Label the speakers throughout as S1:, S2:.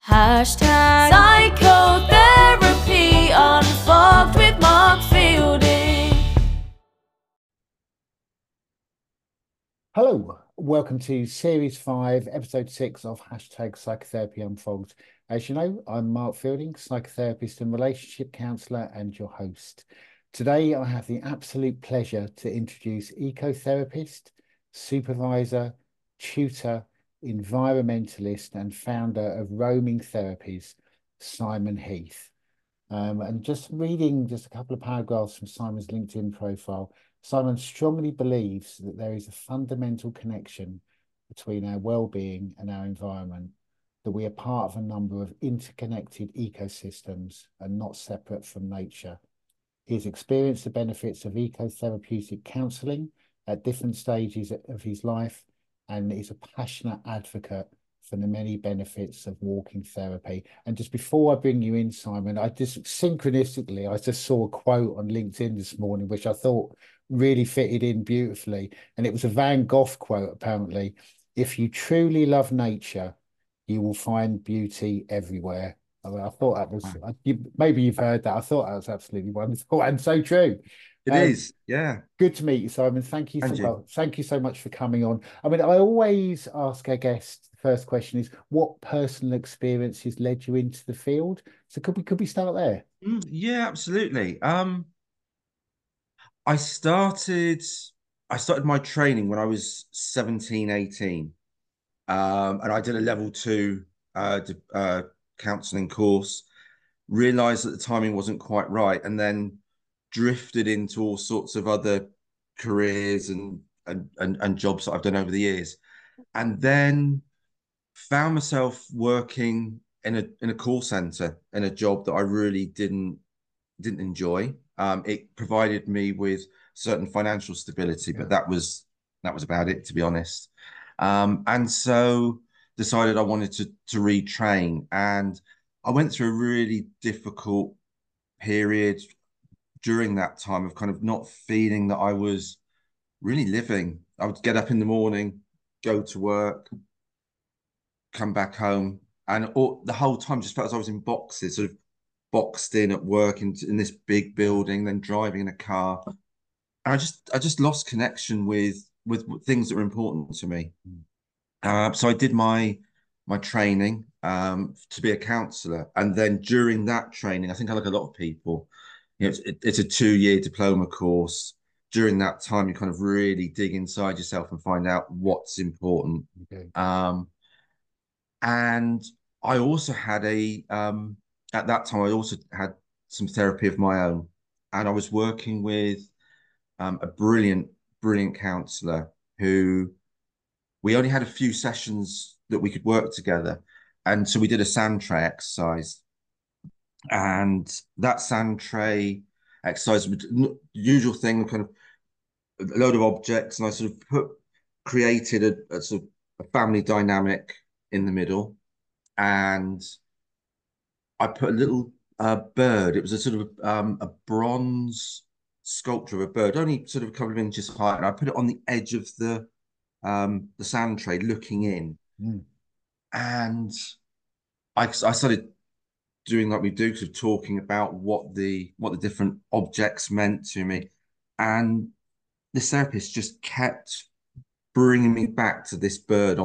S1: Hashtag psychotherapy unfogged with Mark Fielding.
S2: Hello, welcome to Series 5, Episode 6 of Hashtag Psychotherapy Unfold. As you know, I'm Mark Fielding, psychotherapist and relationship counsellor, and your host. Today, I have the absolute pleasure to introduce ecotherapist, supervisor, tutor, environmentalist, and founder of Roaming Therapies, Simon Heath. And just reading just a couple of paragraphs from Simon's LinkedIn profile, Simon strongly believes that there is a fundamental connection between our well-being and our environment, that we are part of a number of interconnected ecosystems and not separate from nature. He has experienced the benefits of ecotherapeutic counselling at different stages of his life and is a passionate advocate for the many benefits of walking therapy. And just before I bring you in, Simon, I just saw a quote on LinkedIn this morning, which I thought really fitted in beautifully. And it was a Van Gogh quote, apparently. If you truly love nature, you will find beauty everywhere. I mean, I thought that was, maybe you've heard that. I thought that was absolutely wonderful and so true.
S3: It
S2: Um,
S3: is, yeah.
S2: Good to meet you, Simon.
S3: And you.
S2: Thank you so much for coming on. I mean, I always ask our guests, the first question is, what personal experiences led you into the field? So could we start there?
S3: Yeah, absolutely. I started I started my training when I was 17, 18. And I did a level two counseling course, realized that the timing wasn't quite right, and then drifted into all sorts of other careers and jobs that I've done over the years. And then found myself working in a call center in a job that I really didn't enjoy. It provided me with certain financial stability, but
S2: Yeah.
S3: that was about it, to be honest. And so decided I wanted to retrain, and I went through a really difficult period during that time of kind of not feeling that I was really living. I would get up in the morning, go to work, come back home, and the whole time just felt as I was in boxes, sort of boxed in at work in this big building, then driving in a car. And I just lost connection with things that were important to me.
S2: Mm.
S3: So I did my training to be a counselor, and then during that training, I think I like a lot of people, it's a 2 year diploma course. During that time, you kind of really dig inside yourself and find out what's important.
S2: Okay.
S3: Um, and I also had at that time I also had some therapy of my own, and I was working with a brilliant counselor who we only had a few sessions that we could work together, and so we did a sand tray exercise, and that sand tray exercise was the usual thing, kind of a load of objects, and I sort of created a sort of a family dynamic in the middle, and I put a little bird. It was a sort of a bronze sculpture of a bird, only sort of a couple of inches high, and I put it on the edge of the sand tray, looking in.
S2: Mm.
S3: And I started doing like we do, sort of talking about what the different objects meant to me, and this therapist just kept bringing me back to this bird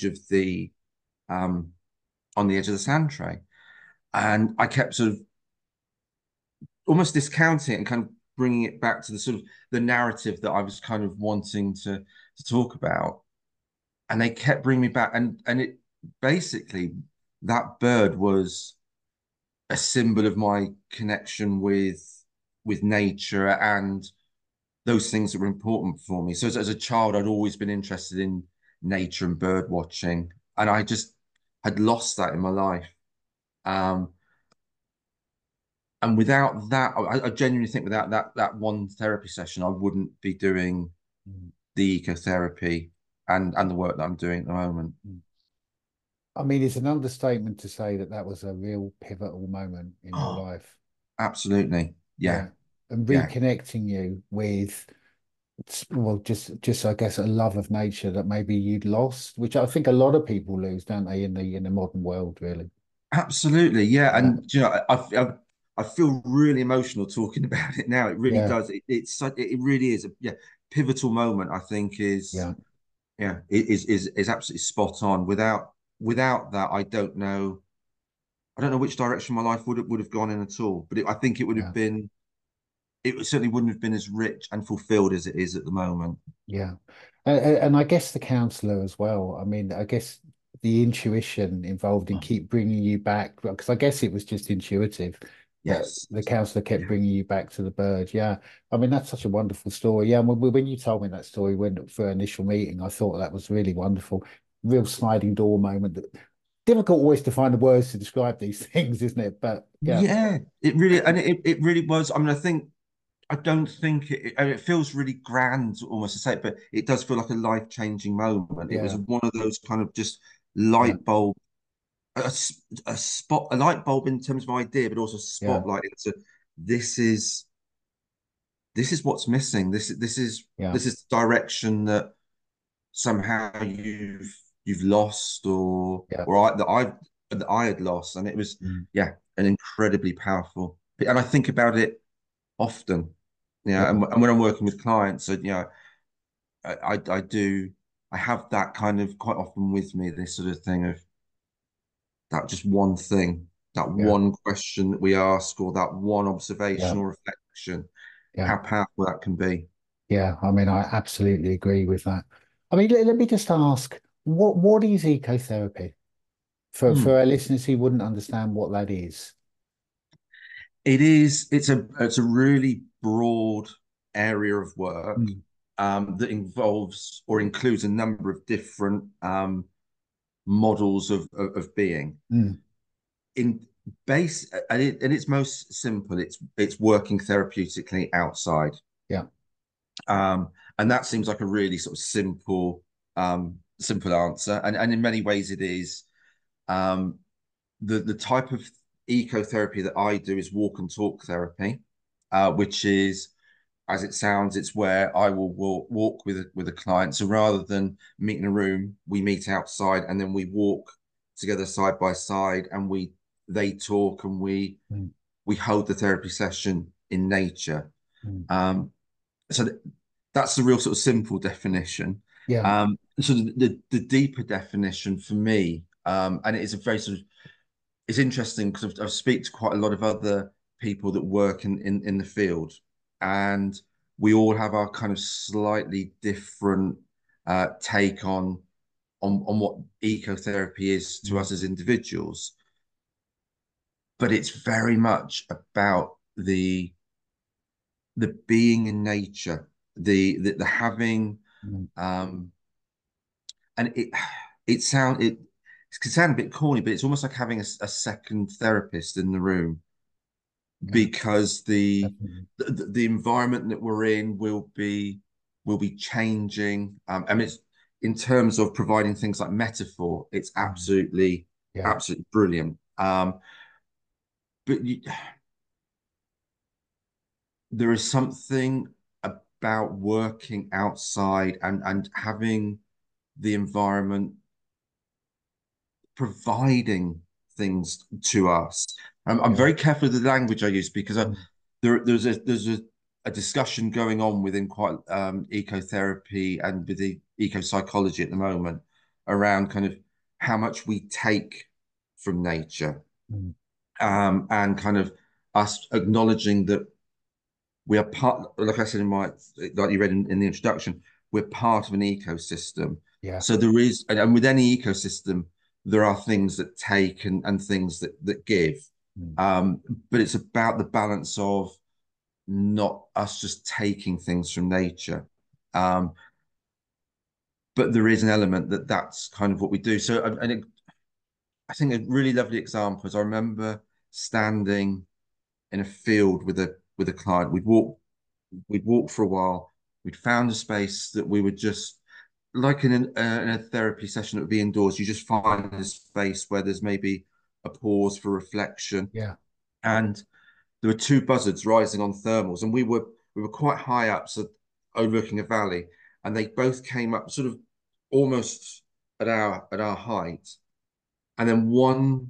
S3: um on the edge of the sand tray, and I kept sort of almost discounting it and kind of bringing it back to the sort of the narrative that I was kind of wanting to talk about. And they kept bringing me back, and it basically, that bird was a symbol of my connection with nature and those things that were important for me. So as a child, I'd always been interested in nature and bird watching, and I just had lost that in my life. Um, and without that, I genuinely think without that one therapy session, I wouldn't be doing
S2: Mm.
S3: the ecotherapy and the work that I'm doing at the moment.
S2: Mm. I mean, it's an understatement to say that that was a real pivotal moment in your
S3: Oh,
S2: life.
S3: absolutely. Yeah,
S2: Yeah. And
S3: yeah,
S2: reconnecting you with, well, just I guess a love of nature that maybe you'd lost, which I think a lot of people lose, don't they, in the modern world, really.
S3: Absolutely, yeah.
S2: Yeah,
S3: And I feel really emotional talking about it now. It really
S2: yeah,
S3: does. It really is a pivotal moment. I think is
S2: yeah,
S3: yeah is absolutely spot on. Without that, I don't know. I don't know which direction my life would have gone in at all. But I think it would have
S2: yeah,
S3: been. It certainly wouldn't have been as rich and fulfilled as it is at the moment.
S2: yeah. And I guess the counselor as well. I mean, I guess the intuition involved in keep bringing you back, because I guess it was just intuitive that
S3: Yes.
S2: the counselor kept
S3: Yeah.
S2: bringing you back to the bird. Yeah. I mean, that's such a wonderful story. Yeah. When you told me that story when for our initial meeting, I thought that was really wonderful. Real sliding door moment. Difficult always to find the words to describe these things, isn't it? But yeah,
S3: Yeah, it really and it really was. I mean, I don't think and it feels really grand almost to say it, but it does feel like a life-changing moment. It was
S2: yeah,
S3: one of those kind of just
S2: yeah,
S3: light bulb, a light bulb in terms of idea, but also
S2: yeah,
S3: spotlight into this is this is what's missing.
S2: yeah,
S3: this is the direction that somehow you've lost
S2: yeah.
S3: or that I had lost, and it was
S2: Mm,
S3: yeah, an incredibly powerful. And I think about it often. Yeah,
S2: yeah,
S3: and when I'm working with clients, I do I have that kind of quite often with me, this sort of thing of that just one thing, that
S2: yeah,
S3: one question that we ask, or that one
S2: yeah,
S3: observation or reflection,
S2: yeah.
S3: how powerful that can be.
S2: Yeah, I mean, I absolutely agree with that. I mean, let me just ask, what is ecotherapy for
S3: Hmm.
S2: our listeners who wouldn't understand what that is?
S3: It's a really broad area of work
S2: Mm,
S3: that involves or includes a number of different models of being.
S2: mm,
S3: In base and it's most simple, it's working therapeutically outside.
S2: yeah,
S3: Um, and that seems like a really sort of simple answer. And in many ways it is. Um, the type of ecotherapy that I do is walk and talk therapy, which is, as it sounds, it's where I will walk with a client. So rather than meet in a room, we meet outside and then we walk together side by side, and they talk, and
S2: mm,
S3: we hold the therapy session in nature.
S2: mm,
S3: Um, so that's the real sort of simple definition.
S2: yeah,
S3: So the deeper definition for me, and it is a very sort of it's interesting because I've speak to quite a lot of other people that work in the field, and we all have our kind of slightly different take on what ecotherapy is to
S2: mm,
S3: us as individuals. But it's very much about the being in nature, the having
S2: mm,
S3: um, and it can sound a bit corny, but it's almost like having a second therapist in the room,
S2: yeah,
S3: because
S2: definitely.
S3: the environment that we're in will be changing. I mean, it's in terms of providing things like metaphor, it's
S2: Mm, yeah,
S3: absolutely brilliant. But there is something about working outside and having the environment providing things to us. I'm
S2: yeah,
S3: very careful with the language I use because
S2: mm,
S3: there's a discussion going on within quite ecotherapy and with the eco psychology at the moment around kind of how much we take from nature,
S2: mm,
S3: and kind of us acknowledging that we are part, like I said like you read in the introduction, we're part of an ecosystem.
S2: yeah,
S3: So there is, and with any ecosystem, there are things that take and things that give.
S2: mm,
S3: Um, but it's about the balance of not us just taking things from nature. Um, but there is an element that's kind of what we do. So, I think a really lovely example is I remember standing in a field with a client. We'd walk for a while. We'd found a space that we would just like in a therapy session that would be indoors. You just find a space where there's maybe a pause for reflection,
S2: yeah,
S3: and there were two buzzards rising on thermals, and we were quite high up, so overlooking a valley, and they both came up sort of almost at our height, and then one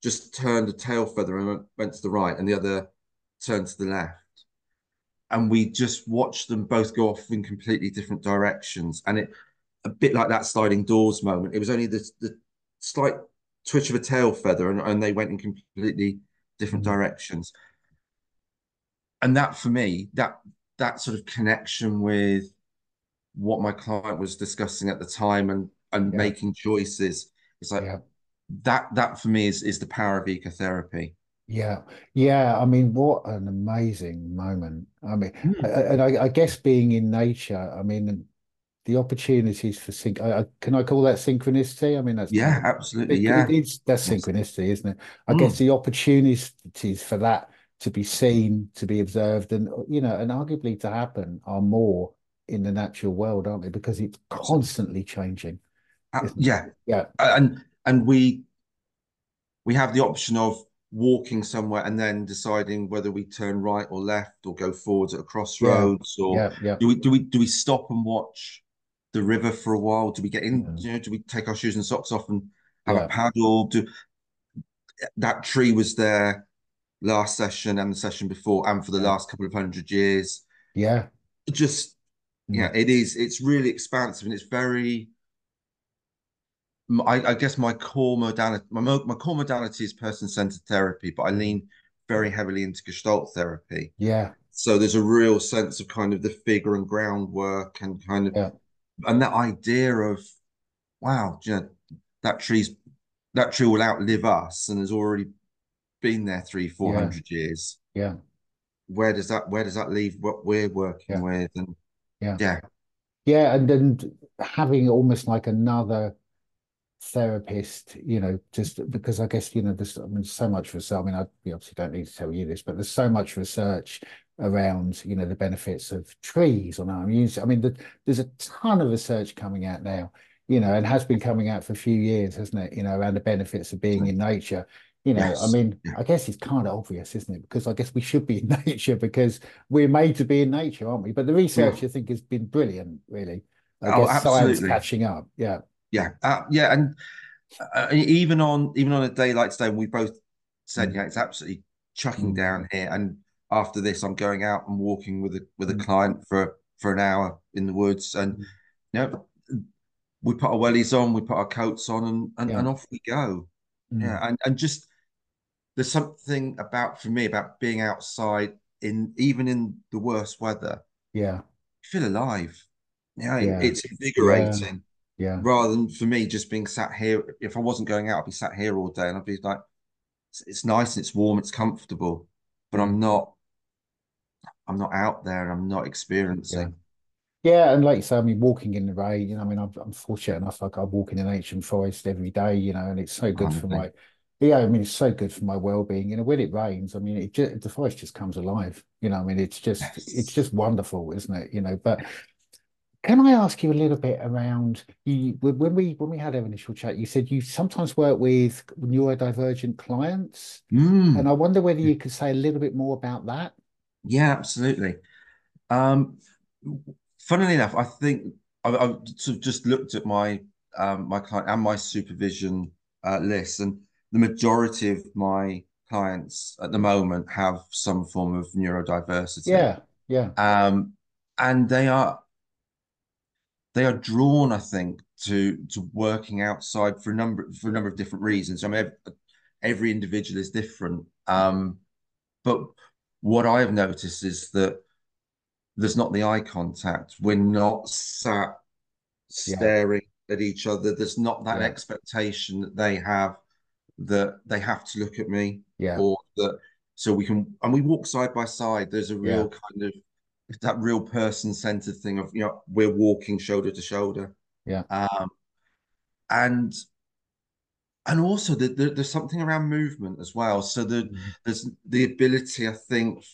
S3: just turned a tail feather and went to the right, and the other turned to the left. And we just watched them both go off in completely different directions. And it, a bit like that sliding doors moment, it was only the slight twitch of a tail feather, and they went in completely different
S2: Mm.
S3: directions. And that for me, that sort of connection with what my client was discussing at the time and
S2: Yeah,
S3: making choices, it's like
S2: yeah.
S3: that for me is the power of ecotherapy.
S2: Yeah, yeah. I mean, what an amazing moment. I mean,
S3: Mm.
S2: and I guess being in nature, I mean, the opportunities for can I call that synchronicity? I mean, that's kind
S3: Yeah,
S2: of
S3: absolutely. Yeah.
S2: it's that's
S3: Yes.
S2: synchronicity, isn't it? I guess
S3: Mm.
S2: the opportunities for that to be seen, to be observed, and and arguably to happen are more in the natural world, aren't they? Because it's
S3: Absolutely.
S2: constantly changing, isn't it?
S3: Yeah.
S2: Yeah,
S3: And we have the option of walking somewhere and then deciding whether we turn right or left or go forwards at a
S2: yeah,
S3: crossroads, or
S2: yeah, yeah.
S3: do we stop and watch the river for a while? Do we get in,
S2: Mm.
S3: do we take our shoes and socks off and have a
S2: Yeah,
S3: paddle? Do that tree was there last session and the session before and for the
S2: yeah,
S3: last couple of 100 years.
S2: yeah.
S3: It just, yeah,
S2: Mm.
S3: it's really expansive, and it's very, I guess my core modality, my core modality is person-centered therapy, but I lean very heavily into Gestalt therapy.
S2: Yeah,
S3: So there's a real sense of kind of the figure and groundwork and kind of,
S2: yeah,
S3: and that idea of, wow, that tree's that tree will outlive us and has already been there three, four
S2: yeah,
S3: hundred years.
S2: yeah,
S3: Where does that leave what we're working
S2: yeah,
S3: with? And
S2: yeah.
S3: yeah,
S2: Yeah, and then having almost like another therapist, just because I guess, there's, I mean, so much research. I mean, we obviously don't need to tell you this, but there's so much research around, the benefits of trees on our immune system. I mean, there's a ton of research coming out now, and has been coming out for a few years, hasn't it? Around the benefits of being in nature. I
S3: yes,
S2: mean,
S3: yeah.
S2: I guess it's kind of obvious, isn't it? Because I guess we should be in nature because we're made to be in nature, aren't we? But the
S3: Yeah.
S2: research, I think, has been brilliant, really. I
S3: Oh,
S2: guess science
S3: absolutely.
S2: catching up. Yeah.
S3: Yeah, yeah, and even on a day like today, we both said,
S2: Mm,
S3: yeah, it's absolutely chucking
S2: mm,
S3: down here. And after this, I'm going out and walking with a
S2: mm,
S3: client for an hour in the woods, and
S2: mm.
S3: we put our wellies on, we put our coats on, and
S2: Yeah.
S3: off we go. Yeah,
S2: Mm,
S3: and just there's something about for me about being outside in even in the worst weather,
S2: yeah.
S3: you feel alive. Yeah,
S2: Yeah.
S3: it's
S2: Yeah.
S3: invigorating
S2: Yeah.
S3: rather than for me just being sat here. If I wasn't going out, I'd be sat here all day, and I'd be like, it's nice and it's warm, it's comfortable, but
S2: Mm,
S3: I'm not out there and I'm not
S2: yeah.
S3: experiencing.
S2: Yeah. And like you say, I mean, walking in the rain, I mean, I'm fortunate enough, like I walk in an ancient forest every day, and it's so good for
S3: Honestly.
S2: my, yeah, I mean, it's so good for my well-being. When it rains, I mean, the forest just comes alive, I mean, it's
S3: Yes.
S2: just wonderful, isn't it? But can I ask you a little bit around you when we had our initial chat, you said you sometimes work with neurodivergent clients, and
S3: Mm,
S2: I wonder whether you could say a little bit more about that.
S3: yeah, absolutely. Um, Funnily enough, I think I've sort of just looked at my client and my supervision list, and the majority of my clients at the moment have some form of neurodiversity,
S2: Yeah, yeah,
S3: um, and they are drawn, I think, to working outside for a number of different reasons. I mean, every individual is different, but what I have noticed is that there's not the eye contact. We're not sat
S2: yeah,
S3: staring at each other. There's not that
S2: yeah,
S3: expectation that they have to look at me,
S2: yeah,
S3: or that so we can, and we walk side by side. There's a
S2: yeah,
S3: real kind of that real person-centered thing of, we're walking shoulder to shoulder.
S2: yeah,
S3: Um, and and also there's something around movement as well. So
S2: mm,
S3: there's the ability, I think,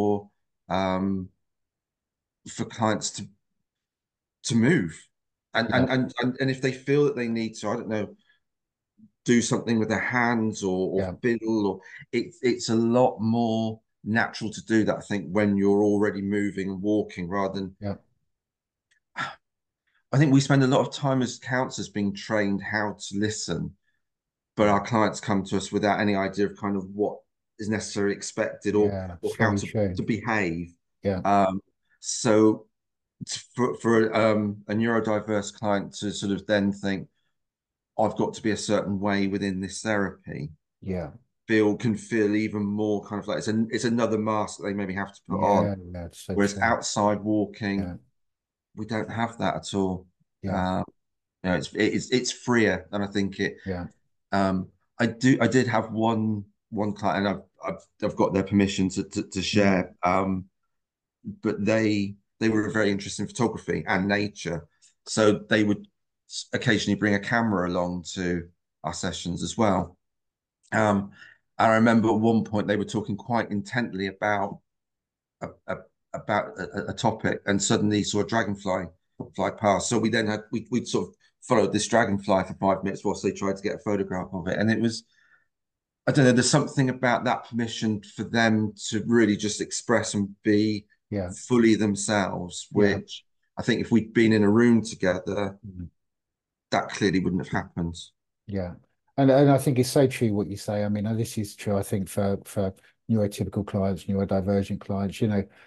S3: for clients to move, and
S2: yeah,
S3: and and and if they feel that they need to, I don't know, do something with their hands or
S2: yeah,
S3: fiddle, or it's a lot more natural to do that, I think, when you're already moving and walking, rather than,
S2: yeah,
S3: I think we spend a lot of time as counselors being trained how to listen, but our clients come to us without any idea of kind of what is necessarily expected
S2: Yeah,
S3: or
S2: it's
S3: how
S2: very true.
S3: to behave.
S2: Yeah,
S3: So for a neurodiverse client to sort of then think, I've got to be a certain way within this therapy,
S2: yeah,
S3: can feel even more kind of like it's another mask that they maybe have to put on.
S2: yeah, that's so
S3: Whereas
S2: true.
S3: outside walking,
S2: Yeah,
S3: we don't have that at all.
S2: yeah,
S3: Uh, it's freer, and I think it.
S2: yeah,
S3: Um, I did have one client, and I've got their permission to
S2: mm,
S3: share. But they were very interested in photography and nature, so they would occasionally bring a camera along to our sessions as well. Um, I remember at one point they were talking quite intently about a, a a topic, and suddenly saw a dragonfly fly past. So we then had we sort of followed this dragonfly for 5 minutes whilst they tried to get a photograph of it, and it was, I don't know, there's something about that permission for them to really just express and be
S2: yeah,
S3: fully themselves,
S2: yeah.
S3: which I think if we'd been in a room together,
S2: Mm.
S3: that clearly wouldn't have happened.
S2: Yeah, and I think it's so true what you say. I mean, and this is true. I think for neurotypical clients, neurodivergent clients,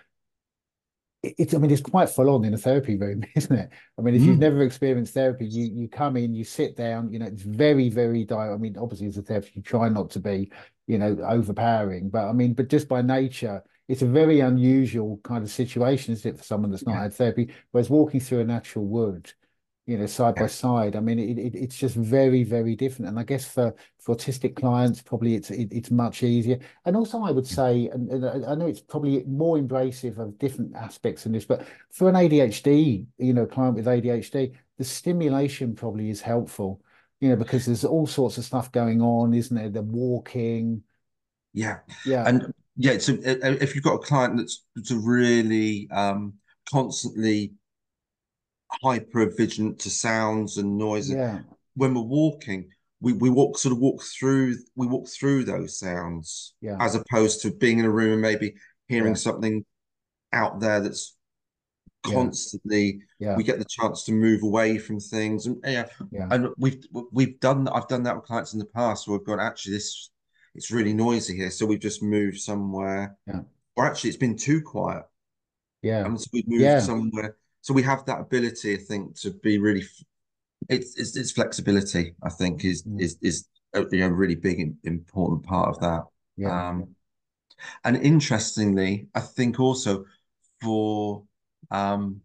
S2: it's I mean it's quite full on in a therapy room, isn't it? I mean, if you've
S3: Mm.
S2: never experienced therapy, you come in, you sit down, it's very, very dire. I mean, obviously as a therapist, you try not to be, overpowering, but I mean, but just by nature, it's a very unusual kind of situation, isn't it, for someone that's not
S3: Yeah,
S2: had therapy? Whereas walking through a natural wood, side by
S3: yeah,
S2: side. I mean, it's just very, very different. And I guess for autistic clients, probably it's much easier. And also, I would say, and I know it's probably more embracive of different aspects in this, but for an ADHD, client with ADHD, the stimulation probably is helpful, because there's all sorts of stuff going on, isn't there? The walking,
S3: yeah.
S2: yeah,
S3: And yeah, so if you've got a client that's a really constantly hyper vigilant to sounds and noises,
S2: yeah,
S3: when we're walking, we walk through those sounds,
S2: yeah,
S3: as opposed to being in a room and maybe hearing
S2: yeah,
S3: something out there that's
S2: yeah,
S3: constantly.
S2: yeah,
S3: We get the chance to move away from things, and yeah,
S2: yeah,
S3: and I've done that with clients in the past where we've gone, actually, this it's really noisy here, so we've just moved somewhere,
S2: yeah,
S3: or actually it's been too quiet,
S2: yeah,
S3: and so we've moved
S2: yeah.
S3: somewhere. So we have that ability, I think, to be really. It's flexibility, I think,
S2: Mm.
S3: is a really big important part of that.
S2: Yeah, yeah,
S3: Um, and interestingly, I think also for um,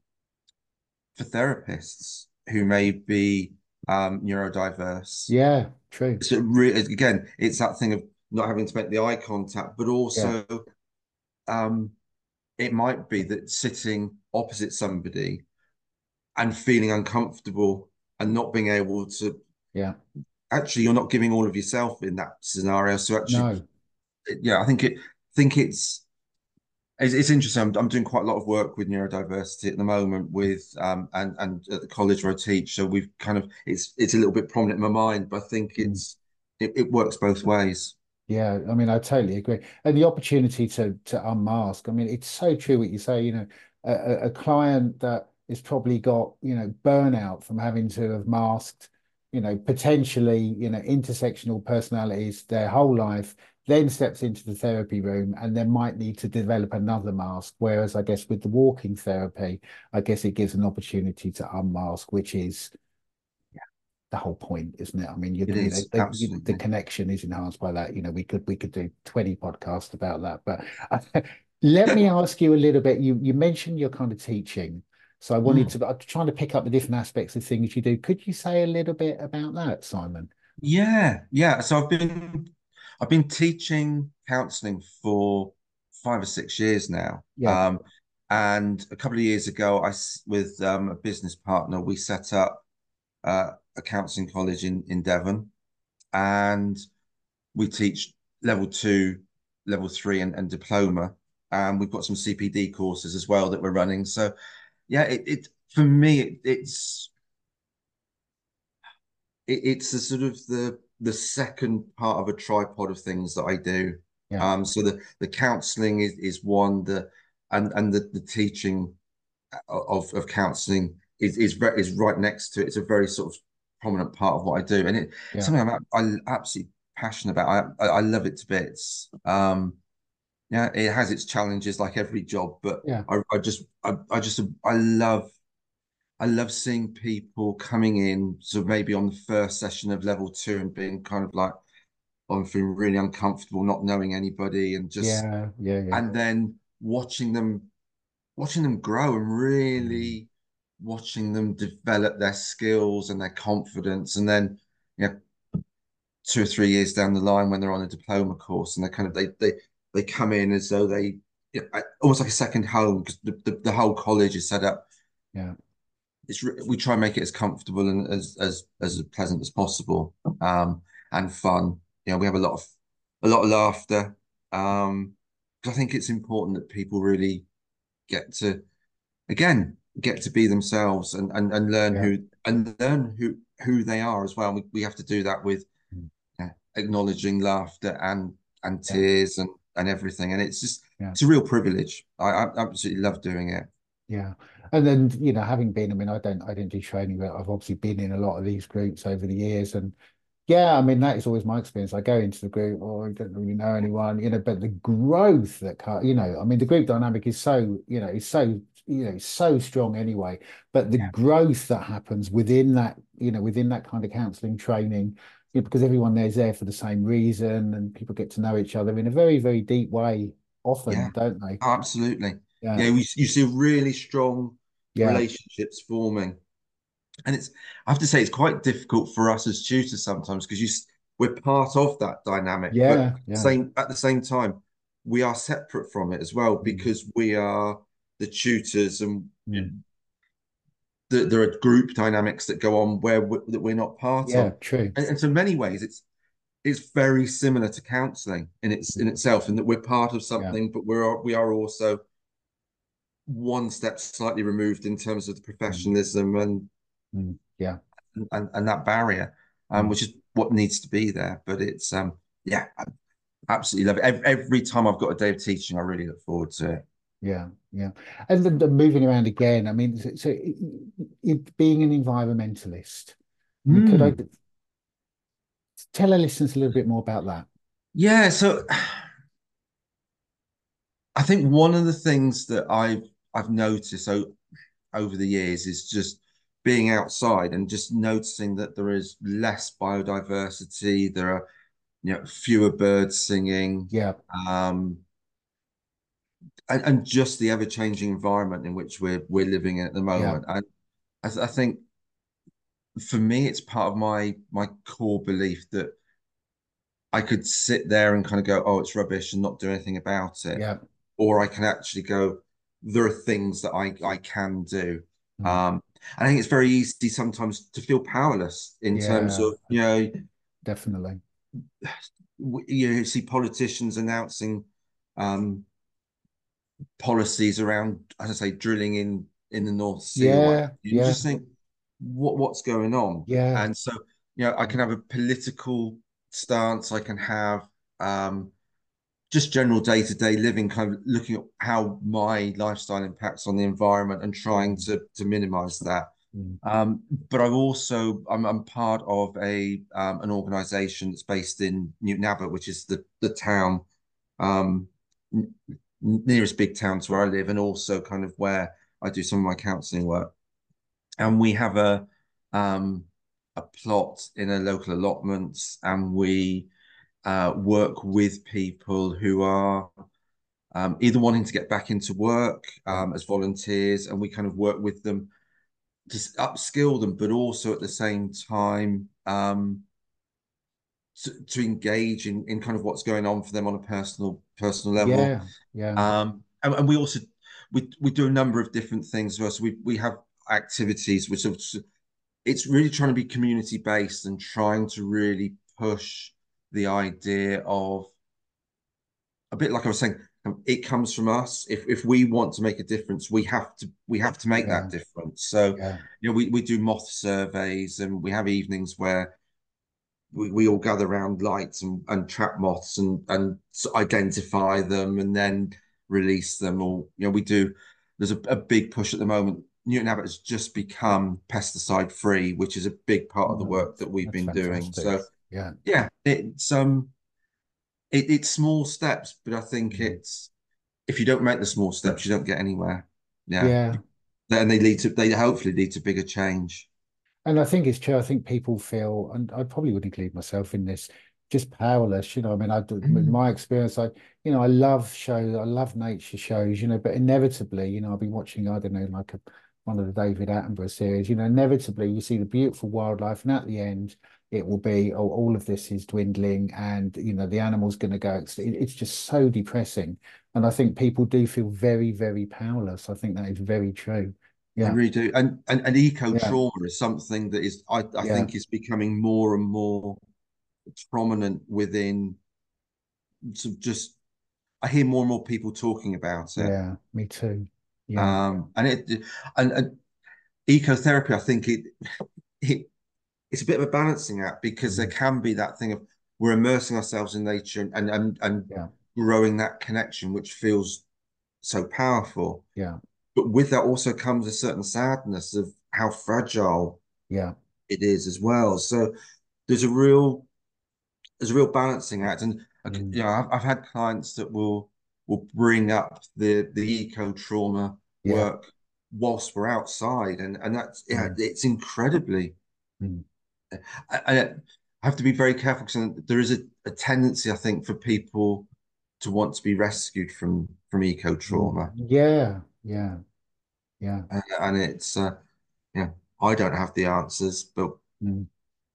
S3: for therapists who may be neurodiverse,
S2: yeah, true.
S3: so again, it's that thing of not having to make the eye contact, but
S2: Yeah,
S3: also um, it might be that sitting opposite somebody and feeling uncomfortable and not being able to,
S2: yeah.
S3: actually, you're not giving all of yourself in that scenario. So actually,
S2: No.
S3: yeah, think it's interesting. I'm doing quite a lot of work with neurodiversity at the moment with and at the college where I teach. So we've kind of it's a little bit prominent in my mind, but I think
S2: Mm.
S3: it works both ways.
S2: Yeah, I mean, I totally agree. And the opportunity to unmask, I mean, it's so true what you say, a client that has probably got, burnout from having to have masked, potentially, intersectional personalities their whole life, then steps into the therapy room and then might need to develop another mask. Whereas I guess with the walking therapy, I guess it gives an opportunity to unmask, which is the whole point, isn't it? I mean,
S3: It is
S2: the
S3: absolutely.
S2: connection is enhanced by that. We could do 20 podcasts about that. But let me ask you a little bit. You mentioned your kind of teaching, so I wanted
S3: Mm.
S2: to. I'm trying to pick up the different aspects of things you do. Could you say a little bit about that, Simon?
S3: Yeah, yeah. So I've been teaching counselling for 5 or 6 years now.
S2: Yeah,
S3: And a couple of years ago, with a business partner, we set up a counselling college in Devon, and we teach level two, level three, and diploma. And we've got some CPD courses as well that we're running. So yeah, it for me, it's the sort of the second part of a tripod of things that I do.
S2: yeah,
S3: So the counselling is one, and the teaching of counselling is right next to it. It's a very sort of prominent part of what I do, and it's
S2: Yeah.
S3: something I'm absolutely passionate about. I love it to bits. Yeah, it has its challenges like every job, but
S2: Yeah.
S3: I love seeing people coming in, so maybe on the first session of level two and being kind of like, oh, I'm feeling really uncomfortable, not knowing anybody,
S2: Yeah. Yeah. Yeah.
S3: and then watching them grow and
S2: Mm.
S3: really watching them develop their skills and their confidence, and then you know 2 or 3 years down the line when they're on a diploma course and they come in as though they almost like a second home because the whole college is set up.
S2: Yeah.
S3: We try and make it as comfortable and as pleasant as possible, and fun. We have a lot of laughter. Because I think it's important that people really get to get to be themselves and
S2: Yeah.
S3: learn who they are as well. We have to do that with
S2: Mm.
S3: acknowledging laughter and
S2: Yeah.
S3: tears and everything. And
S2: Yeah.
S3: it's a real privilege. I absolutely love doing it.
S2: Yeah. And then, having been, I mean, I didn't do training, but I've obviously been in a lot of these groups over the years. And yeah, I mean, that is always my experience. I go into the group, or I don't really know anyone, but the growth I mean, the group dynamic is so strong anyway. But the
S3: Yeah.
S2: growth that happens within that kind of counselling training, because everyone there's there for the same reason, and people get to know each other in a very, very deep way
S3: Yeah,
S2: often, don't they?
S3: absolutely.
S2: Yeah.
S3: Yeah, you see really strong
S2: Yeah.
S3: relationships forming. And I have to say, it's quite difficult for us as tutors sometimes because we're part of that dynamic, but
S2: Yeah. Yeah.
S3: at the same time, we are separate from it as well
S2: Mm.
S3: because we are the tutors, and
S2: Mm.
S3: there are group dynamics that go on that we're not part
S2: Yeah,
S3: of.
S2: true.
S3: And so many ways, it's very similar to counselling in itself, in that we're part of
S2: Yeah.
S3: something, but we are also one step slightly removed in terms of the
S2: Mm.
S3: professionalism
S2: Yeah.
S3: and that barrier,
S2: Mm.
S3: which is what needs to be there. But it's yeah, I absolutely love it. Every time I've got a day of teaching, I really look forward to it.
S2: Yeah. Yeah. And then the moving around again, I mean, being an environmentalist, I mean, could I
S3: Mm.
S2: tell our listeners a little bit more about that?
S3: Yeah, so I think one of the things that I've noticed over the years is just being outside and just noticing that there is less biodiversity. There are fewer birds singing,
S2: Yeah.
S3: um, and just the ever-changing environment in which we're living in at the
S2: Yeah.
S3: moment. And I think for me, it's part of my core belief that I could sit there and kind of go, "Oh, it's rubbish," and not do anything about it,
S2: Yeah.
S3: or I can actually go, "There are things that I can do."
S2: Mm.
S3: Um, I think it's very easy sometimes to feel powerless in terms
S2: Yeah,
S3: of
S2: definitely.
S3: you see politicians announcing um, policies around, as I say, drilling in the North Sea or what.
S2: Yeah.
S3: You
S2: Yeah.
S3: just think, what's going on?
S2: Yeah.
S3: And so, I can have a political stance. I can have just general day-to-day living, kind of looking at how my lifestyle impacts on the environment and trying
S2: Mm.
S3: to minimize that.
S2: Mm.
S3: But I'm part of an organisation that's based in Newton Abbot, which is the town um, nearest big town to where I live, and also kind of where I do some of my counselling work. And we have a plot in a local allotment, and we work with people who are either wanting to get back into work
S2: Yeah.
S3: as volunteers, and we kind of work with them to upskill them, but also at the same time to engage in kind of what's going on for them on a personal level.
S2: Yeah. Yeah.
S3: And we do a number of different things. So we have activities which are, it's really trying to be community based and trying to really push the idea of, a bit like I was saying, it comes from us. If we want to make a difference, we have to make
S2: Yeah.
S3: that difference. So
S2: Yeah.
S3: we do moth surveys, and we have evenings where we all gather around lights and trap moths and identify them and then release them. Or we do. There's a big push at the moment Newton Abbot has just become pesticide free, which is a big part of the
S2: Oh,
S3: work that we've
S2: that's
S3: been doing.
S2: fantastic.
S3: So
S2: Yeah.
S3: yeah, it's small steps, but I think
S2: Mm.
S3: it's if you don't make the small steps, you don't get anywhere. Yeah.
S2: Yeah.
S3: And they hopefully lead to bigger change.
S2: And I think it's true. I think people feel, and I probably would include myself in this, just powerless. You know, I mean, in
S3: Mm.
S2: my experience, I love shows, I love nature shows, but inevitably, I've been watching, I don't know, like one of the David Attenborough series, inevitably you see the beautiful wildlife, and at the end, it will be, oh, all of this is dwindling, and the animal's going to go. It's just so depressing, and I think people do feel very, very powerless. I think that is very true.
S3: They
S2: Yeah,
S3: really do. And eco
S2: yeah,
S3: trauma is something that I
S2: yeah.
S3: think is becoming more and more prominent within just I hear more and more people talking about it.
S2: Yeah, me too. Yeah,
S3: And and ecotherapy, I think it it's a bit of a balancing act because there
S2: mm,
S3: can be that thing of we're immersing ourselves in nature and
S2: yeah,
S3: growing that connection, which feels so powerful.
S2: yeah,
S3: But with that also comes a certain sadness of how fragile
S2: yeah,
S3: it is as well. So there's a real there's a real balancing act, and
S2: mm,
S3: I've had clients that will bring up the eco trauma
S2: yeah,
S3: work whilst we're outside, and that's yeah,
S2: mm,
S3: it's incredibly.
S2: mm,
S3: I have to be very careful because there is a tendency, I think, for people to want to be rescued from eco
S2: mm.
S3: trauma,
S2: Yeah, yeah, yeah,
S3: and it's yeah, I don't have the answers, but
S2: mm,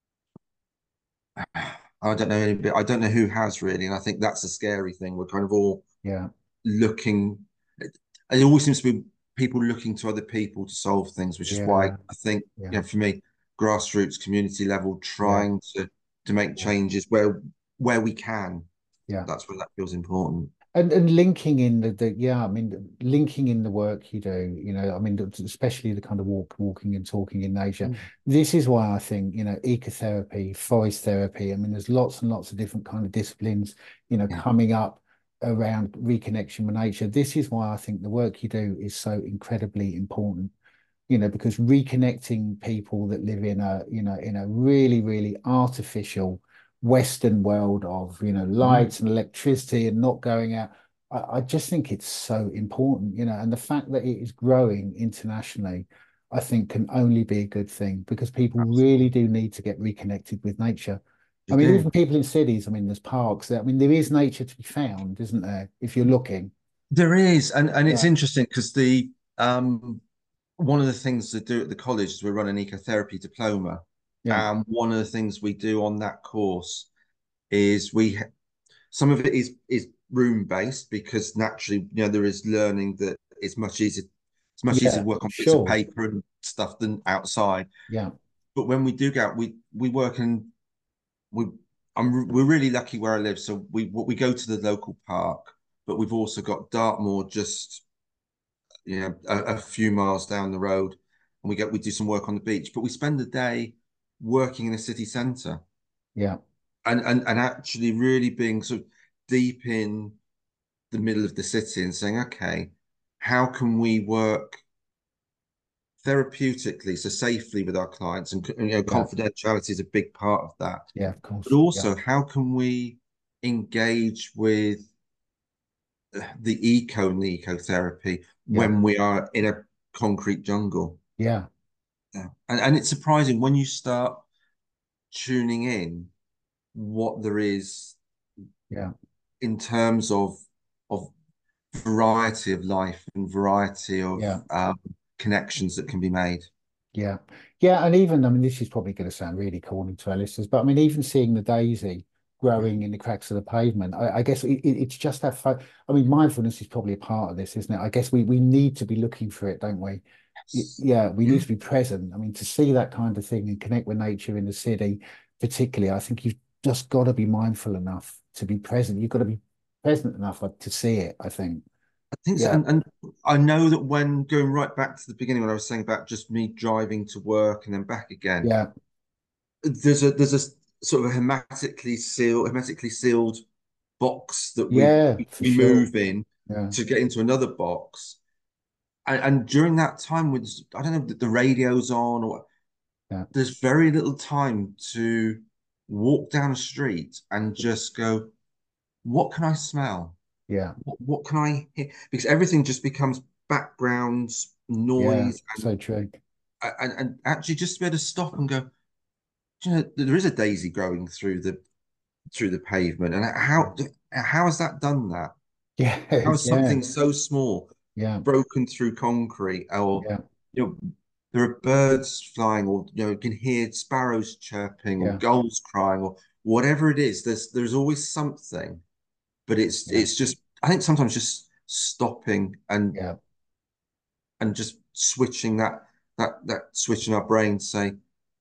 S3: I don't know anybody. I don't know who has really, and I think that's a scary thing. We're kind of all
S2: yeah,
S3: looking. It always seems to be people looking to other people to solve things, which is why
S2: yeah,
S3: I think,
S2: yeah,
S3: for me, grassroots, community level,
S2: yeah,
S3: trying to make
S2: yeah,
S3: changes where we can.
S2: yeah.
S3: That's where that feels important.
S2: And linking in the yeah, I mean, linking in the work you do, I mean, especially the kind of walking and talking in nature.
S3: Mm.
S2: This is why I think, ecotherapy, forest therapy. I mean, there's lots and lots of different kind of disciplines,
S3: Yeah,
S2: coming up around reconnection with nature. This is why I think the work you do is so incredibly important, because reconnecting people that live in a really, really artificial Western world of,
S3: mm,
S2: lights and electricity and not going out. I just think it's so important, and the fact that it is growing internationally, I think can only be a good thing because people really
S3: absolutely.
S2: do need to get reconnected with nature. I
S3: You
S2: mean,
S3: do.
S2: even people in cities, I mean, there's parks there. I mean, there is nature to be found, isn't there, if you're looking?
S3: There is, and it's
S2: Yeah,
S3: interesting because the one of the things to do at the college is we run an ecotherapy diploma,
S2: yeah,
S3: and one of the things we do on that course is some of it is room based because naturally, there is learning that it's much easier
S2: yeah,
S3: to work on bits of
S2: sure.
S3: paper and stuff than outside.
S2: Yeah,
S3: But when we do go out, we work and we we're really lucky where I live, so we go to the local park, but we've also got Dartmoor just a few miles down the road, and we do some work on the beach, but we spend the day working in the city centre
S2: yeah.
S3: and actually really being sort of deep in the middle of the city and saying, okay, how can we work therapeutically, so safely with our clients, and
S2: Yeah,
S3: confidentiality is a big part of that.
S2: yeah, of
S3: But
S2: course. Yeah,
S3: also, how can we engage with the eco and the ecotherapy
S2: yeah,
S3: when we are in a concrete jungle?
S2: yeah,
S3: Yeah. And it's surprising when you start tuning in what there is
S2: yeah,
S3: in terms of variety of life and variety of
S2: yeah,
S3: connections that can be made.
S2: yeah, yeah. And even, I mean, this is probably going to sound really corny to our listeners, but I mean, even seeing the daisy growing in the cracks of the pavement, I guess it's just that. I mean, mindfulness is probably a part of this, isn't it? I guess we need to be looking for it, don't we?
S3: Yes.
S2: Yeah, we need
S3: Yeah.
S2: to be present. I mean, to see that kind of thing and connect with nature in the city, particularly, I think you've just got to be mindful enough to be present. You've got to be present enough to see it, I think.
S3: I think so.
S2: Yeah,
S3: And I know that when going right back to the beginning, when I was saying about just me driving to work and then back again,
S2: yeah,
S3: there's a sort of a hermetically sealed box that we
S2: yeah, for
S3: we
S2: sure.
S3: move in
S2: Yeah,
S3: to get into another box. and during that time, with I don't know the radio's on, or
S2: Yeah.
S3: there's very little time to walk down a street and just go, what can I smell?
S2: Yeah.
S3: What can I hear? Because everything just becomes background
S2: Yeah.
S3: noise,
S2: So true.
S3: and actually just to be able to stop and go, "Do you know, there is a daisy growing through the pavement, and how has that done that?
S2: Yeah.
S3: How is
S2: Yeah.
S3: something so small
S2: Yeah.
S3: broken through concrete, or
S2: Yeah.
S3: you know, there are birds flying, or you can hear sparrows chirping, or
S2: Yeah.
S3: gulls crying, or whatever it is. There's always something, but
S2: Yeah.
S3: it's just I think sometimes just stopping
S2: Yeah.
S3: and just switching that switch in our brain to say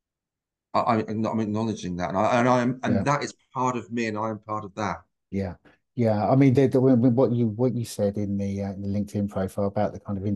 S3: I'm acknowledging that, and
S2: Yeah.
S3: that is part of me, and I am part of that.
S2: Yeah, yeah. I mean, what you said in the LinkedIn profile about the kind of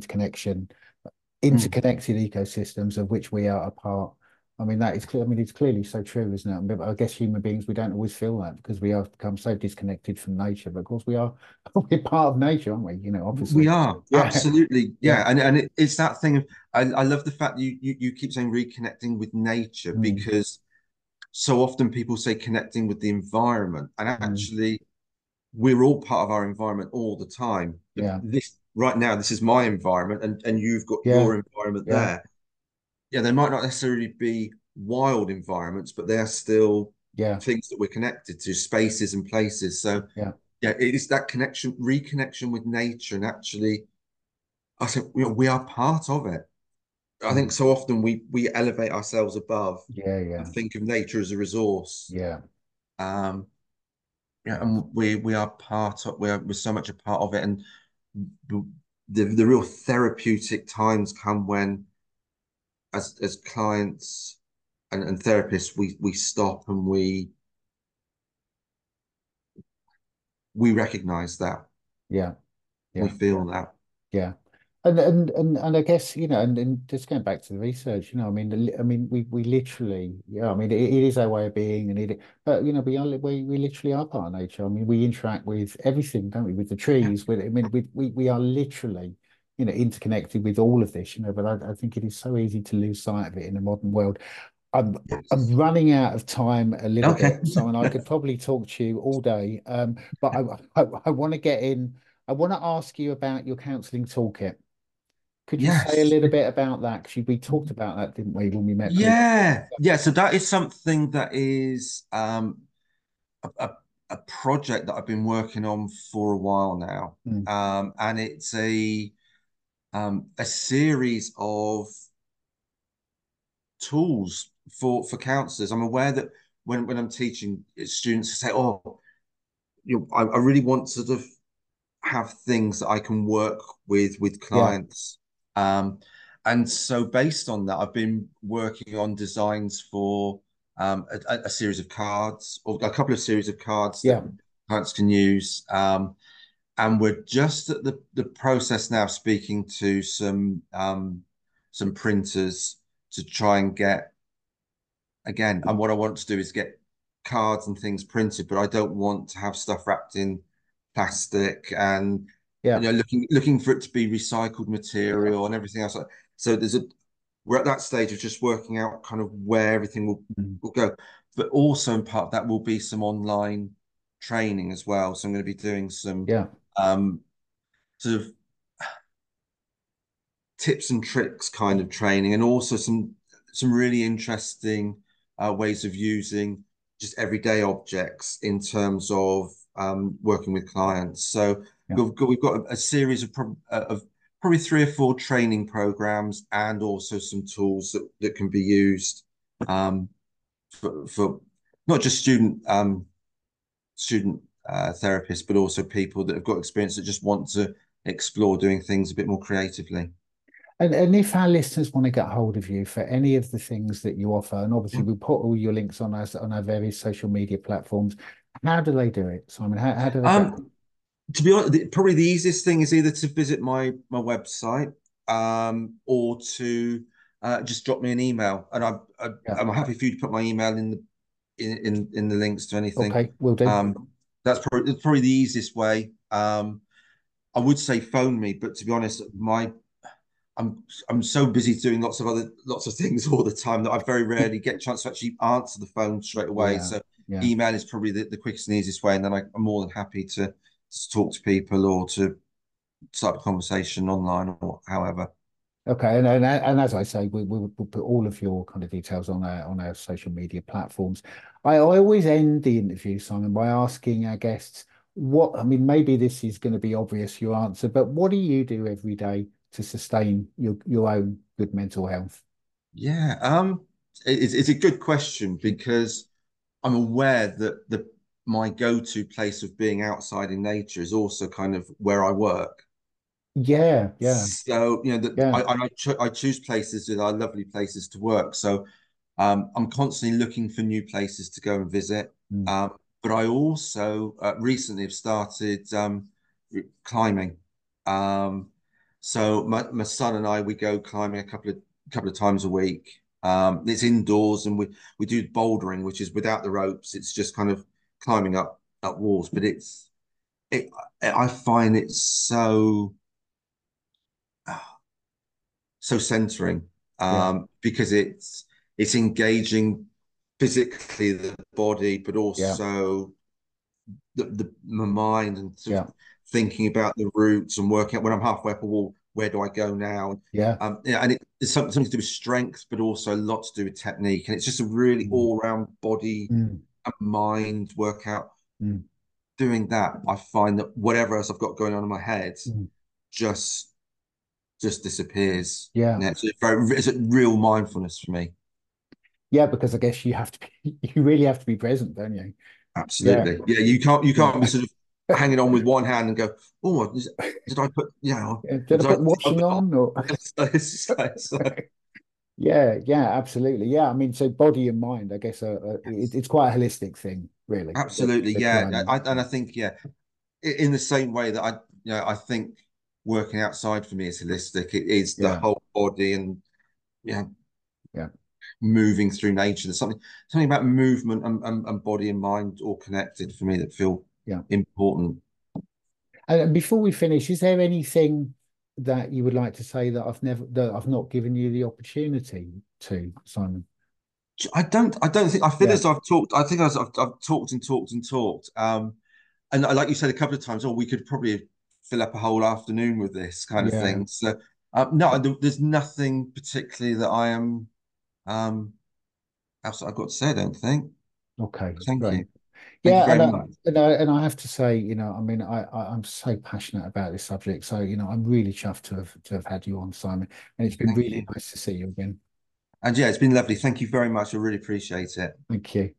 S3: Mm.
S2: interconnected ecosystems of which we are a part. I mean, that is clear. I mean, it's clearly so true, isn't it? But I guess human beings, we don't always feel that because we have become so disconnected from nature. But of course, we are we're part of nature, aren't we?
S3: We
S2: Obviously.
S3: are
S2: Yeah,
S3: absolutely,
S2: yeah,
S3: yeah, and it's that thing of I love the fact that you keep saying reconnecting with nature,
S2: mm,
S3: because so often people say connecting with the environment, and
S2: mm,
S3: actually we're all part of our environment all the time. But
S2: yeah,
S3: this right now, this is my environment, and you've got
S2: yeah,
S3: your environment
S2: yeah,
S3: there. Yeah, they might not necessarily be wild environments, but they are still
S2: yeah,
S3: things that we're connected to, spaces and places. So
S2: yeah,
S3: yeah, it is that connection, reconnection with nature, and actually, I think we are part of it. I think
S2: mm,
S3: so often we elevate ourselves above
S2: yeah,
S3: and
S2: yeah,
S3: think of nature as a resource.
S2: yeah,
S3: Um, yeah,
S2: yeah,
S3: and we are part of we're so much a part of it, and the real therapeutic times come when, as clients and therapists, we stop and we recognize that,
S2: yeah,
S3: we
S2: yeah.
S3: feel that.
S2: Yeah. And I guess, and just going back to the research, I mean, we literally, yeah, I mean, it is our way of being, but we literally are part of nature. I mean, we interact with everything, don't we? With the
S3: Yeah.
S2: trees, I mean, we are literally, interconnected with all of this, but I think it is so easy to lose sight of it in a modern world. I'm I'm
S3: Yes.
S2: running out of time a little
S3: Okay.
S2: bit, so and I could probably talk to you all day. But I want to get in. I want to ask you about your counselling toolkit. Could you say a
S3: Yes.
S2: little bit about that? Because we talked about that, didn't we, when we met previously?
S3: Yeah. So that is something that is a, a, a project that I've been working on for a while now.
S2: Mm,
S3: And it's a series of tools for counselors. I'm aware that when I'm teaching students, say, "Oh, I really want to sort of have things that I can work with
S2: yeah,
S3: clients." Um, and so based on that, I've been working on designs for a series of cards, or a couple of series of cards that
S2: yeah,
S3: clients can use. And we're just at the process now, speaking to some printers to try and get, again, and what I want to do is get cards and things printed, but I don't want to have stuff wrapped in plastic, and
S2: yeah,
S3: looking for it to be recycled
S2: yeah,
S3: material and everything else. So we're at that stage of just working out kind of where everything
S2: mm,
S3: will go. But also in part of that will be some online training as well. So I'm going to be doing some
S2: yeah,
S3: um, sort of tips and tricks kind of training, and also some really interesting ways of using just everyday objects in terms of working with clients. So
S2: yeah,
S3: we've got a series of probably 3 or 4 training programs, and also some tools that can be used for not just student therapists, but also people that have got experience that just want to explore doing things a bit more creatively.
S2: And if our listeners want to get hold of you for any of the things that you offer, and obviously we put all your links on our various social media platforms, how do they do it, Simon? How do they get?
S3: Um, to be honest, probably the easiest thing is either to visit my website, or to just drop me an email, and
S2: Yeah.
S3: I'm happy for you to put my email in the links to anything.
S2: Okay, will do.
S3: That's probably the easiest way. I would say phone me, but to be honest, I'm so busy doing lots of things all the time that I very rarely get a chance to actually answer the phone straight away.
S2: Yeah,
S3: So
S2: yeah.
S3: email is probably the quickest and easiest way, and then I'm more than happy to talk to people or to start a conversation online or however.
S2: Okay, and as I say, we'll put all of your kind of details on our social media platforms. I always end the interview, Simon, by asking our guests what, I mean, maybe this is going to be obvious your answer, but what do you do every day to sustain your own good mental health?
S3: Yeah, it's a good question because I'm aware that the my go-to place of being outside in nature is also kind of where I work.
S2: Yeah, yeah,
S3: So,
S2: yeah.
S3: I choose places that are lovely places to work. So, I'm constantly looking for new places to go and visit.
S2: Mm.
S3: But I also recently have started climbing. Um, so my son and I we go climbing a couple of times a week. It's indoors and we do bouldering, which is without the ropes. It's just kind of climbing up walls. But it I find it so centering
S2: Yeah,
S3: because it's engaging physically the body, but
S2: yeah,
S3: also my mind and sort of
S2: yeah,
S3: thinking about the routes and working out when I'm halfway up a wall, where do I go now?
S2: yeah.
S3: Yeah, and it's something to do with strength, but also a lot to do with technique. And it's just a really
S2: Mm,
S3: all-round body
S2: mm,
S3: and mind workout.
S2: mm,
S3: Doing that, I find that whatever else I've got going on in my head
S2: mm.
S3: just just disappears.
S2: Yeah.
S3: Yeah, it's a real mindfulness for me.
S2: Yeah, because I guess you have to be, you really have to be present, don't you? Yeah,
S3: Absolutely. Yeah, you can't be
S2: yeah.
S3: sort of hanging on with one hand and go, oh, did I put,
S2: Yeah, did I
S3: did I,
S2: put washing on or yeah, yeah, absolutely. Yeah, I mean, so body and mind, I guess it's quite a holistic thing, really.
S3: absolutely,
S2: The
S3: yeah.
S2: climbing.
S3: And I think, yeah, in the same way that I think working outside for me is holistic. It is the
S2: Yeah,
S3: whole body and yeah,
S2: yeah,
S3: moving through nature. There's something about movement and body and mind all connected for me that feel
S2: yeah.
S3: important.
S2: And before we finish, is there anything that you would like to say that I've not given you the opportunity to, Simon?
S3: I don't think I feel
S2: Yeah,
S3: as I've talked. I think I've talked and talked and talked. And like you said a couple of times, oh, we could probably fill up a whole afternoon with this kind of
S2: yeah.
S3: thing. So, no, there's nothing particularly that I am else I've got to say. I don't think.
S2: Okay,
S3: Thank you.
S2: great.
S3: Thank you
S2: Yeah,
S3: very much.
S2: and I have to say, I mean, I'm so passionate about this subject. So, I'm really chuffed to have had you on, Simon. And it's been
S3: Thank
S2: really
S3: you.
S2: nice to see you again.
S3: And yeah, it's been lovely. Thank you very much. I really appreciate it.
S2: Thank you.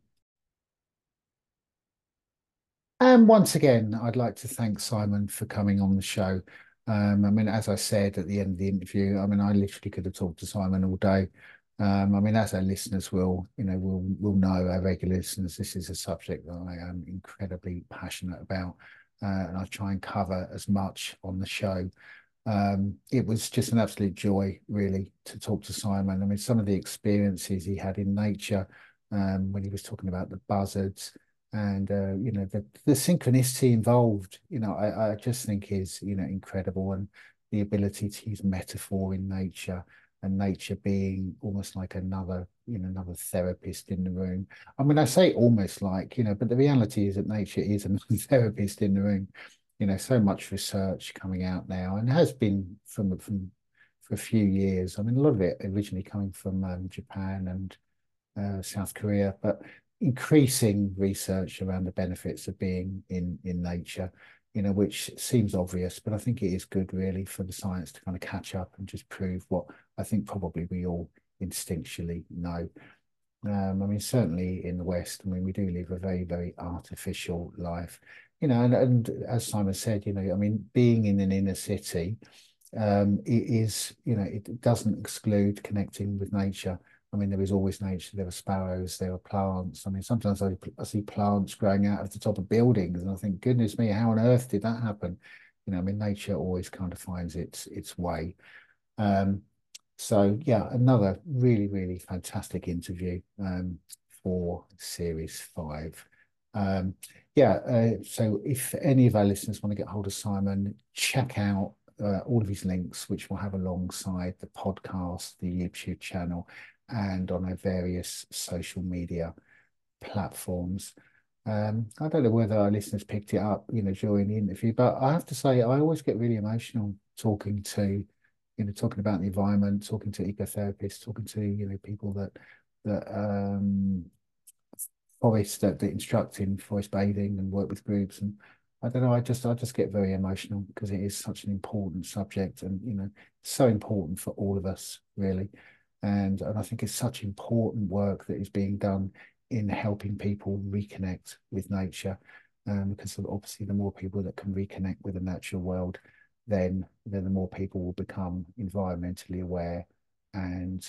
S2: And once again, I'd like to thank Simon for coming on the show. I mean, as I said at the end of the interview, I mean, I literally could have talked to Simon all day. I mean, as our listeners will know, our regular listeners, this is a subject that I am incredibly passionate about, and I try and cover as much on the show. It was just an absolute joy, really, to talk to Simon. I mean, some of the experiences he had in nature, when he was talking about the buzzards and the synchronicity involved, I just think is, incredible, and the ability to use metaphor in nature and nature being almost like another therapist in the room. I mean, I say almost like, but the reality is that nature is another therapist in the room. So much research coming out now and has been from for a few years. I mean, a lot of it originally coming from Japan and South Korea, but increasing research around the benefits of being in nature, which seems obvious, but I think it is good really for the science to kind of catch up and just prove what I think probably we all instinctually know. I mean, certainly in the West, I mean, we do live a very, very artificial life, and as Simon said, I mean, being in an inner city, it is, it doesn't exclude connecting with nature. I mean, there is always nature. There are sparrows, there are plants. I mean, sometimes I see plants growing out of the top of buildings, and I think, goodness me, how on earth did that happen? I mean, nature always kind of finds its way. Um, so yeah, another really, really fantastic interview for series 5. Yeah, so if any of our listeners want to get hold of Simon, check out all of his links, which we'll have alongside the podcast, the YouTube channel, and on our various social media platforms. I don't know whether our listeners picked it up, during the interview, but I have to say I always get really emotional talking about the environment, talking to ecotherapists, talking to people that forest that instruct in forest bathing and work with groups, and I don't know, I just get very emotional because it is such an important subject, and so important for all of us really, and I think it's such important work that is being done in helping people reconnect with nature, because obviously the more people that can reconnect with the natural world, then the more people will become environmentally aware and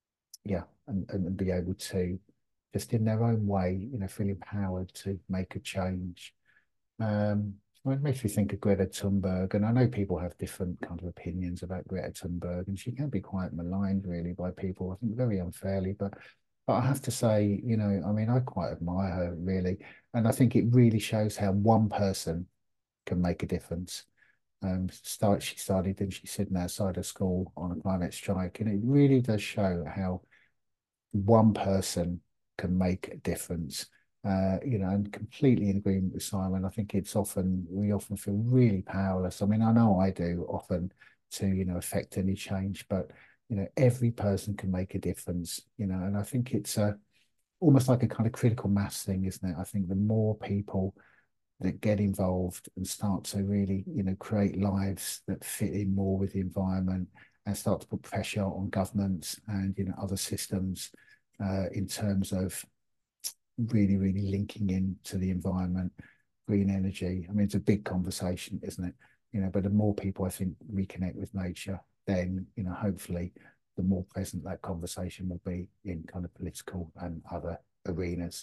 S2: and be able to just in their own way, feel empowered to make a change. Well, it makes me think of Greta Thunberg, and I know people have different kind of opinions about Greta Thunberg, and she can be quite maligned really by people, I think very unfairly, but I have to say, I mean, I quite admire her really, and I think it really shows how one person can make a difference. She started, and she's sitting outside her school on a climate strike, and it really does show how one person can make a difference. And completely in agreement with Simon. I think we often feel really powerless. I mean, I know I do often to, affect any change, but every person can make a difference, and I think it's almost like a kind of critical mass thing, isn't it? I think the more people that get involved and start to really, create lives that fit in more with the environment and start to put pressure on governments and, other systems in terms of really, really linking into the environment, green energy. I mean, it's a big conversation, isn't it? But the more people, I think, reconnect with nature, then, hopefully the more present that conversation will be in kind of political and other arenas.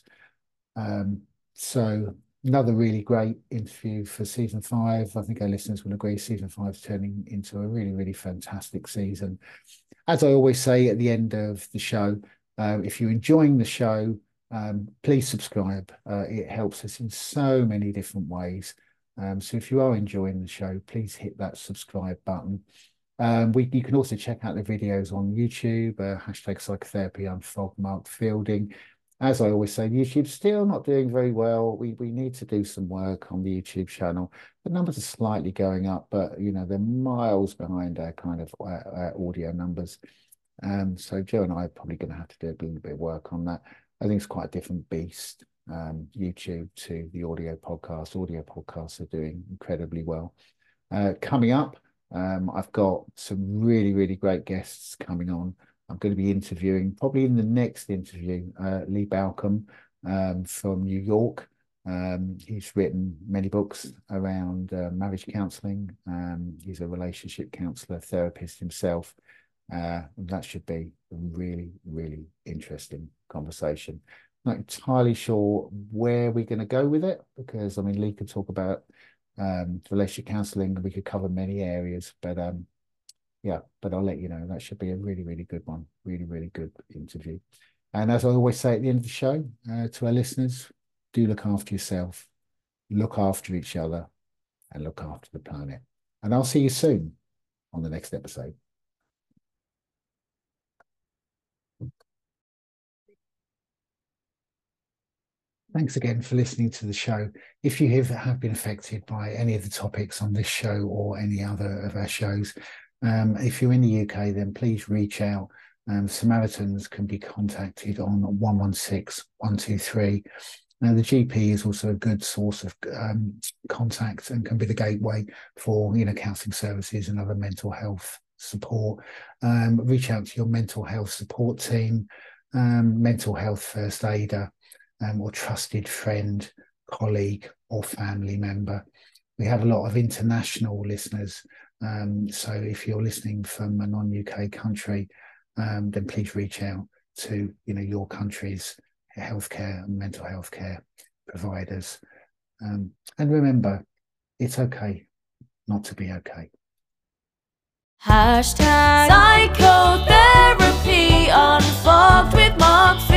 S2: So another really great interview for season 5. I think our listeners will agree season 5 is turning into a really, really fantastic season. As I always say at the end of the show, if you're enjoying the show, please subscribe. It helps us in so many different ways. So if you are enjoying the show, please hit that subscribe button. You can also check out the videos on YouTube, hashtag psychotherapy. I'm Mark Fielding. As I always say, YouTube's still not doing very well. We need to do some work on the YouTube channel. The numbers are slightly going up, but they're miles behind our kind of audio numbers. So Joe and I are probably going to have to do a little bit of work on that. I think it's quite a different beast, YouTube to the audio podcast. Audio podcasts are doing incredibly well. Coming up, I've got some really, really great guests coming on. I'm going to be interviewing, probably in the next interview, Lee Balcombe from New York. He's written many books around marriage counselling. He's a relationship counsellor, therapist himself. That should be a really, really interesting conversation. Not entirely sure where we're going to go with it, because I mean, Lee could talk about relationship counselling. We could cover many areas, but but I'll let you know. That should be a really, really good one. Really, really good interview. And as I always say at the end of the show, to our listeners, do look after yourself, look after each other, and look after the planet. And I'll see you soon on the next episode. Thanks again for listening to the show. If you have been affected by any of the topics on this show or any other of our shows, if you're in the UK, then please reach out. Samaritans can be contacted on 116 123. Now, the GP is also a good source of contact and can be the gateway for counselling services and other mental health support. Reach out to your mental health support team, mental health first aider, or trusted friend, colleague, or family member. We have a lot of international listeners. So if you're listening from a non-UK country, then please reach out to your country's healthcare and mental health care providers. And remember, it's okay not to be okay.
S1: Hashtag psychotherapy unfogged with Mark.